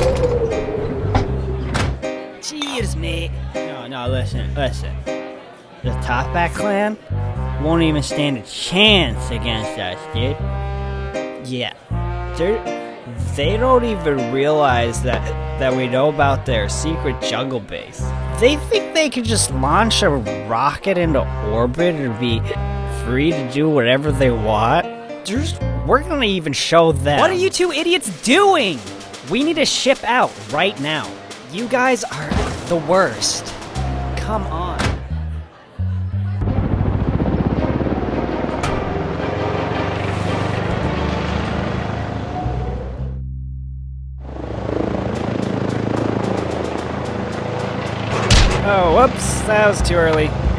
Cheers, mate. No, listen. The Topback clan won't even stand a chance against us, dude. Yeah, they don't even realize that we know about their secret jungle base. They think they can just launch a rocket into orbit and be free to do whatever they want. We're gonna even show them. What are you two idiots doing? We need to ship out right now. You guys are the worst. Come on. Oh, whoops, that was too early.